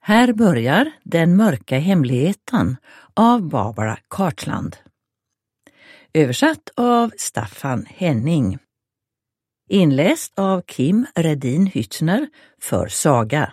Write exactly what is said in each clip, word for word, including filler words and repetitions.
Här börjar Den mörka hemligheten av Barbara Cartland. Översatt av Staffan Henning. Inläst av Kim Redin Hyttner för Saga.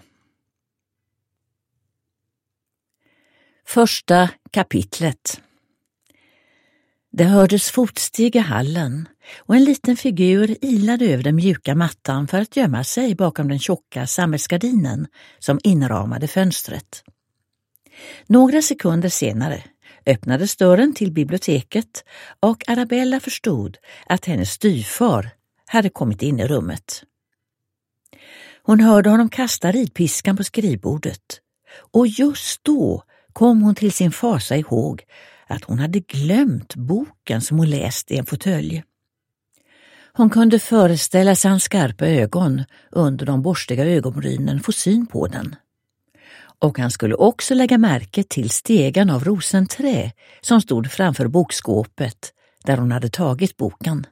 Första kapitlet. Det hördes fotsteg i hallen och en liten figur ilade över den mjuka mattan för att gömma sig bakom den tjocka sammetsgardinen som inramade fönstret. Några sekunder senare öppnades dörren till biblioteket och Arabella förstod att hennes styvfar hade kommit in i rummet. Hon hörde honom kasta ridpiskan på skrivbordet och just då kom hon till sin fasa ihåg att hon hade glömt boken som hon läst i en fåtölj. Hon kunde föreställa sig hans skarpa ögon under de borstiga ögonbrynen få syn på den. Och han skulle också lägga märke till stegen av rosenträ som stod framför bokskåpet där hon hade tagit boken.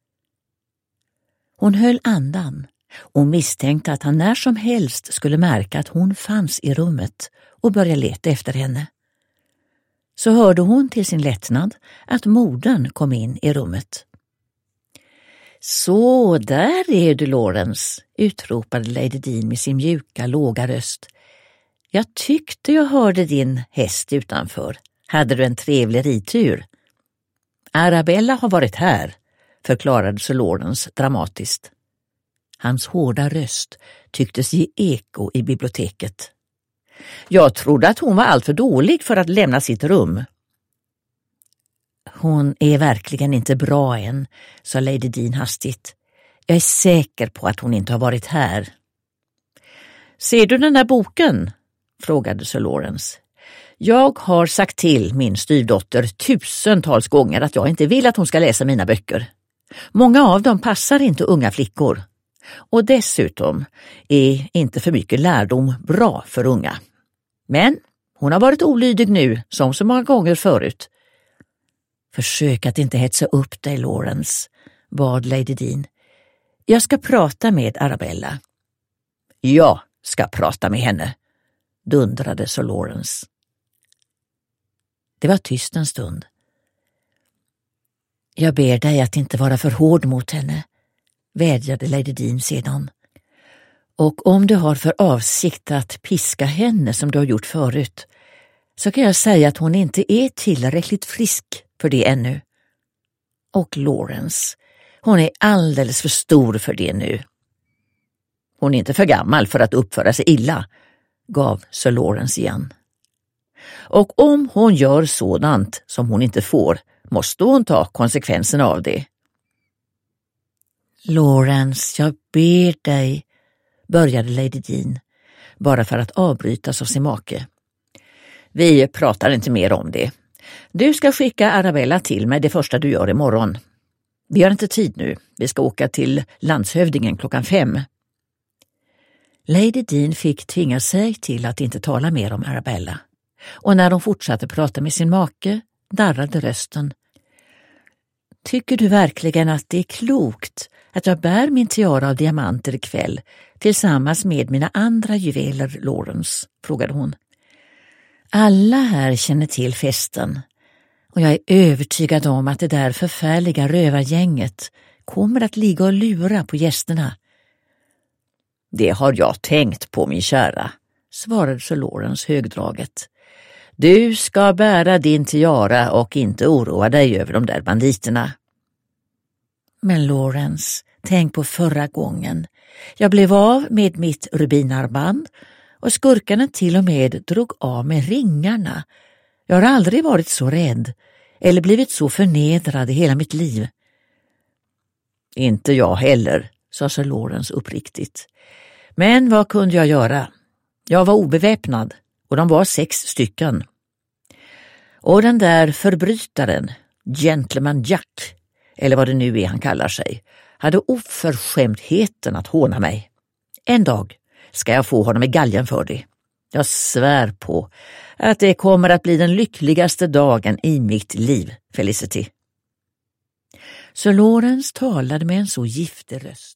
Hon höll andan och misstänkte att han när som helst skulle märka att hon fanns i rummet och börja leta efter henne. Så hörde hon till sin lättnad att modern kom in i rummet. Så där är du, Lawrence, utropade Lady Dean med sin mjuka, låga röst. Jag tyckte jag hörde din häst utanför. Hade du en trevlig ridtur? Arabella har varit här, förklarade Sir Lawrence dramatiskt. Hans hårda röst tycktes ge eko i biblioteket. Jag trodde att hon var alltför dålig för att lämna sitt rum. Hon är verkligen inte bra än, sa Lady Dean hastigt. Jag är säker på att hon inte har varit här. Ser du den där boken? Frågade Sir Lawrence. Jag har sagt till min styvdotter tusentals gånger att jag inte vill att hon ska läsa mina böcker. Många av dem passar inte unga flickor. Och dessutom är inte för mycket lärdom bra för unga. Men hon har varit olydig nu som så många gånger förut. Försök att inte hetsa upp dig, Lawrence, bad Lady Dean. Jag ska prata med Arabella. Jag ska prata med henne, dundrade Sir Lawrence. Det var tyst en stund. Jag ber dig att inte vara för hård mot henne, vädjade Lady Dean sedan. Och om du har för avsikt att piska henne som du har gjort förut, så kan jag säga att hon inte är tillräckligt frisk för det ännu. Och Lawrence, hon är alldeles för stor för det nu. Hon är inte för gammal för att uppföra sig illa, gav Sir Lawrence igen. Och om hon gör sådant som hon inte får, måste hon ta konsekvenserna av det. Lawrence, jag ber dig, började Lady Dean, bara för att avbrytas av sin make. Vi pratar inte mer om det. Du ska skicka Arabella till mig det första du gör imorgon. Vi har inte tid nu. Vi ska åka till landshövdingen klockan fem. Lady Dean fick tvinga sig till att inte tala mer om Arabella. Och när de fortsatte prata med sin make, darrade rösten. Tycker du verkligen att det är klokt att jag bär min tiara av diamanter ikväll tillsammans med mina andra juveler, Lawrence? Frågade hon. Alla här känner till festen och jag är övertygad om att det där förfärliga rövargänget kommer att ligga och lura på gästerna. Det har jag tänkt på, min kära, svarade Sir Lawrence högdraget. Du ska bära din tiara och inte oroa dig över de där banditerna. Men Lawrence, tänk på förra gången. Jag blev av med mitt rubinarmband och skurkarna till och med drog av med ringarna. Jag har aldrig varit så rädd eller blivit så förnedrad i hela mitt liv. Inte jag heller, sa Sir Lawrence uppriktigt. Men vad kunde jag göra? Jag var obeväpnad och de var sex stycken. Och den där förbrytaren, Gentleman Jack, eller vad det nu är han kallar sig, hade oförskämdheten att håna mig. En dag ska jag få honom i galgen för det. Jag svär på att det kommer att bli den lyckligaste dagen i mitt liv, Felicity. Sir Lawrence talade med en så giftig röst